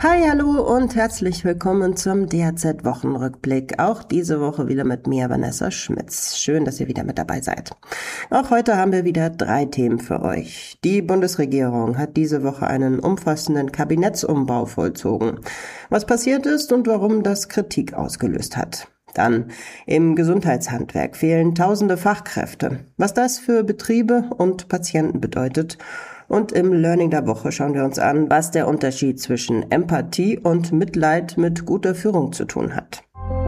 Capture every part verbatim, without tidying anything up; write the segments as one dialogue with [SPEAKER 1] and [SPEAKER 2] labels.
[SPEAKER 1] Hi, hallo und herzlich willkommen zum D H Z-Wochenrückblick. Auch diese Woche wieder mit mir, Vanessa Schmitz. Schön, dass ihr wieder mit dabei seid. Auch heute haben wir wieder drei Themen für euch. Die Bundesregierung hat diese Woche einen umfassenden Kabinettsumbau vollzogen. Was passiert ist und warum das Kritik ausgelöst hat. Dann, im Gesundheitshandwerk fehlen tausende Fachkräfte. Was das für Betriebe und Patienten bedeutet. Und im Learning der Woche schauen wir uns an, was der Unterschied zwischen Empathie und Mitleid mit guter Führung zu tun hat.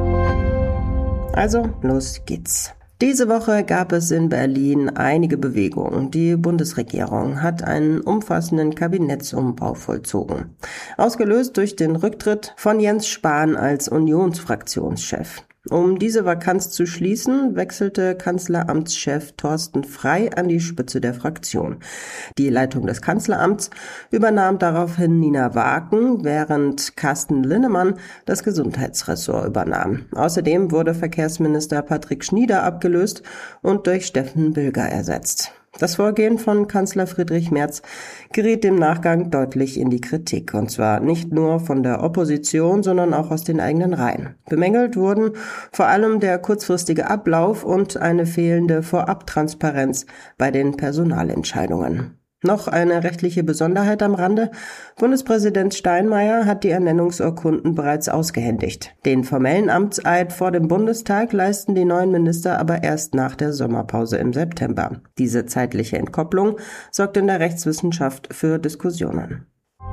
[SPEAKER 1] Also, los geht's. Diese Woche gab es in Berlin einige Bewegungen. Die Bundesregierung hat einen umfassenden Kabinettsumbau vollzogen. Ausgelöst durch den Rücktritt von Jens Spahn als Unionsfraktionschef. Um diese Vakanz zu schließen, wechselte Kanzleramtschef Thorsten Frey an die Spitze der Fraktion. Die Leitung des Kanzleramts übernahm daraufhin Nina Waken, während Carsten Linnemann das Gesundheitsressort übernahm. Außerdem wurde Verkehrsminister Patrick Schnieder abgelöst und durch Steffen Bilger ersetzt. Das Vorgehen von Kanzler Friedrich Merz geriet im Nachgang deutlich in die Kritik, und zwar nicht nur von der Opposition, sondern auch aus den eigenen Reihen. Bemängelt wurden vor allem der kurzfristige Ablauf und eine fehlende Vorabtransparenz bei den Personalentscheidungen. Noch eine rechtliche Besonderheit am Rande. Bundespräsident Steinmeier hat die Ernennungsurkunden bereits ausgehändigt. Den formellen Amtseid vor dem Bundestag leisten die neuen Minister aber erst nach der Sommerpause im September. Diese zeitliche Entkopplung sorgt in der Rechtswissenschaft für Diskussionen.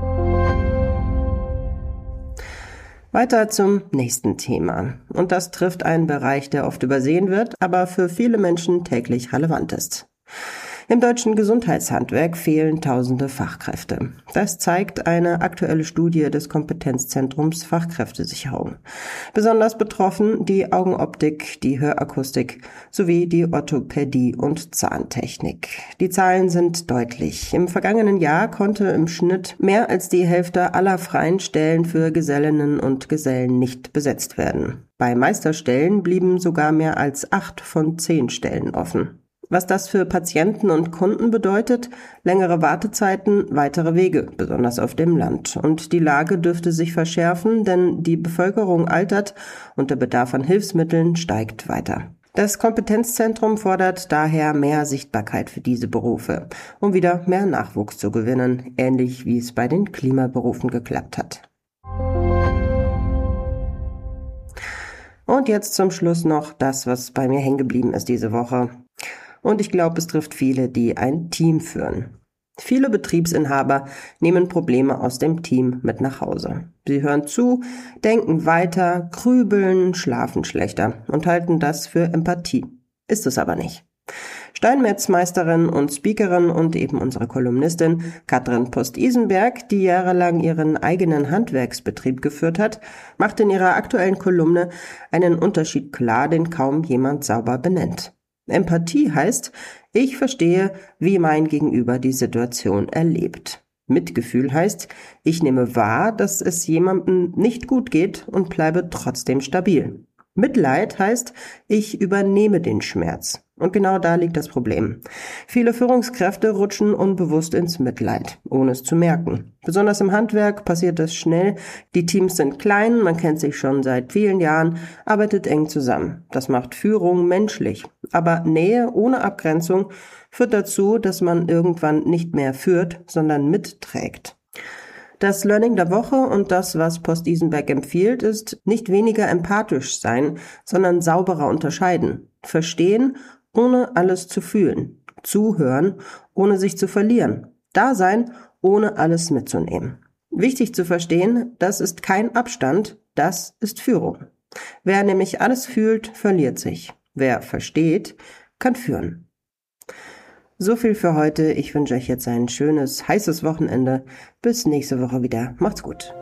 [SPEAKER 1] Weiter zum nächsten Thema. Und das trifft einen Bereich, der oft übersehen wird, aber für viele Menschen täglich relevant ist. Im deutschen Gesundheitshandwerk fehlen tausende Fachkräfte. Das zeigt eine aktuelle Studie des Kompetenzzentrums Fachkräftesicherung. Besonders betroffen die Augenoptik, die Hörakustik sowie die Orthopädie und Zahntechnik. Die Zahlen sind deutlich. Im vergangenen Jahr konnte im Schnitt mehr als die Hälfte aller freien Stellen für Gesellinnen und Gesellen nicht besetzt werden. Bei Meisterstellen blieben sogar mehr als acht von zehn Stellen offen. Was das für Patienten und Kunden bedeutet? Längere Wartezeiten, weitere Wege, besonders auf dem Land. Und die Lage dürfte sich verschärfen, denn die Bevölkerung altert und der Bedarf an Hilfsmitteln steigt weiter. Das Kompetenzzentrum fordert daher mehr Sichtbarkeit für diese Berufe, um wieder mehr Nachwuchs zu gewinnen, ähnlich wie es bei den Klimaberufen geklappt hat. Und jetzt zum Schluss noch das, was bei mir hängen geblieben ist diese Woche. Und ich glaube, es trifft viele, die ein Team führen. Viele Betriebsinhaber nehmen Probleme aus dem Team mit nach Hause. Sie hören zu, denken weiter, grübeln, schlafen schlechter und halten das für Empathie. Ist es aber nicht. Steinmetzmeisterin und Speakerin und eben unsere Kolumnistin Katrin Post-Isenberg, die jahrelang ihren eigenen Handwerksbetrieb geführt hat, macht in ihrer aktuellen Kolumne einen Unterschied klar, den kaum jemand sauber benennt. Empathie heißt, ich verstehe, wie mein Gegenüber die Situation erlebt. Mitgefühl heißt, ich nehme wahr, dass es jemandem nicht gut geht und bleibe trotzdem stabil. Mitleid heißt, ich übernehme den Schmerz. Und genau da liegt das Problem. Viele Führungskräfte rutschen unbewusst ins Mitleid, ohne es zu merken. Besonders im Handwerk passiert das schnell. Die Teams sind klein, man kennt sich schon seit vielen Jahren, arbeitet eng zusammen. Das macht Führung menschlich. Aber Nähe ohne Abgrenzung führt dazu, dass man irgendwann nicht mehr führt, sondern mitträgt. Das Learning der Woche und das, was Post-Isenberg empfiehlt, ist nicht weniger empathisch sein, sondern sauberer unterscheiden. Verstehen, ohne alles zu fühlen. Zuhören, ohne sich zu verlieren. Da sein, ohne alles mitzunehmen. Wichtig zu verstehen, das ist kein Abstand, das ist Führung. Wer nämlich alles fühlt, verliert sich. Wer versteht, kann führen. So viel für heute. Ich wünsche euch jetzt ein schönes, heißes Wochenende. Bis nächste Woche wieder. Macht's gut.